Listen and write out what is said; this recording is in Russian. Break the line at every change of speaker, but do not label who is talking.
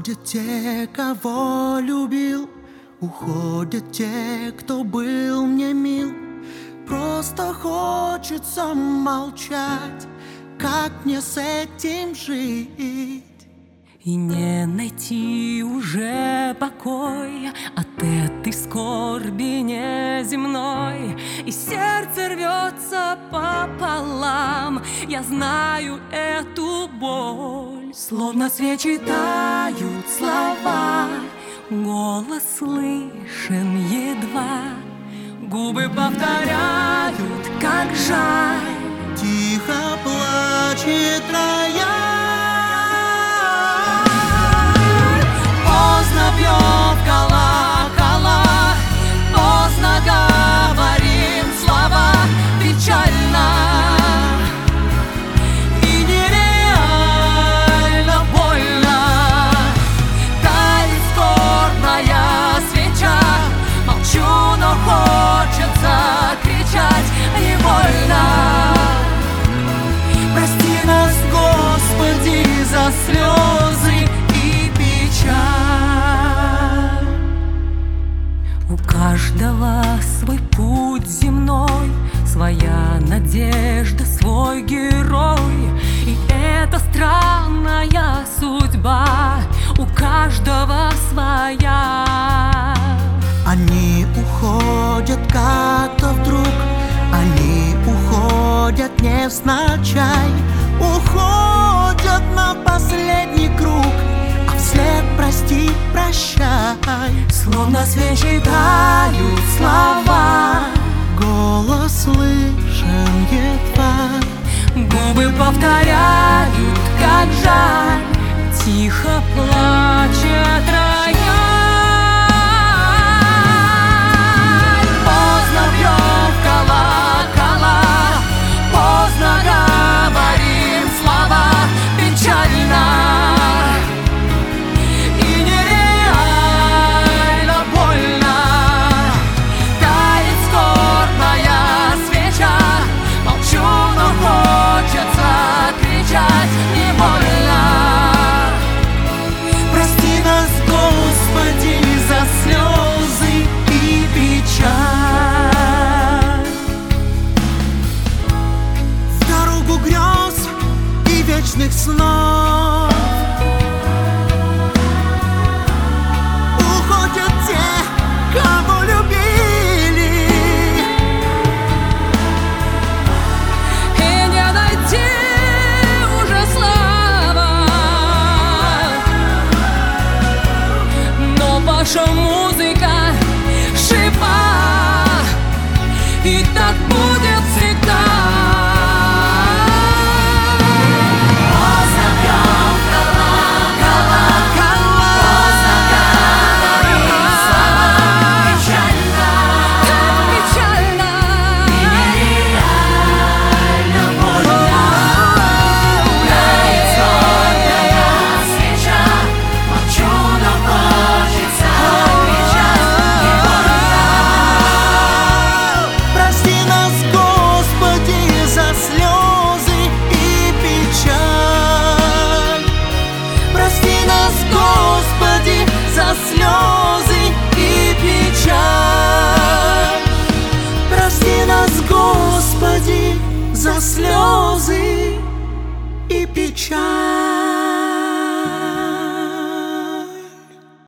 Уходят те, кого любил, уходят те, кто был мне мил. Просто хочется молчать, как мне с этим жить?
И не найти уже покоя от этой скорби неземной. И сердце рвется пополам, я знаю эту боль. Словно свечи тают слова, голос слышен едва, губы повторяют, как жаль.
Тихо плачет рояль,
поздно бьем в колокола, поздно говорим слова, печально и нереально больно. Тает скорбная свеча, молчу, но хочется кричать невольно. Прости нас, Господи, за слезы и печаль. У каждого свой путь земной, своя надежда, свой герой. И это странная судьба, у каждого своя.
они уходят как-то вдруг, они уходят невзначай, уходят на последний круг, а вслед прости, прощай.
Словно свечи тают слова,
голос слышен едва,
губы повторяют, как жаль. Тихо плачет рояль, поздно бьем в колокола, поздно говорим слова, печально и нереально больно. Тает скорбная свеча, молчу, но хочется кричать невольно.
прости нас, Господи, за слезы и печаль. В дорогу грез и вечных снов уходят те, кого любили,
И не найти уже слова, но ваша музыка жива, и так будет всегда. Поздно бьем в колокола, поздно говорим слова, печально, так печально и нереально больно. Тает скорбная свеча, молчу, но хочется кричать невольно.
прости нас, Господи, за слезы и печаль. Прости нас, Господи, за слезы и печаль. Прости нас, Господи, за слезы и печаль.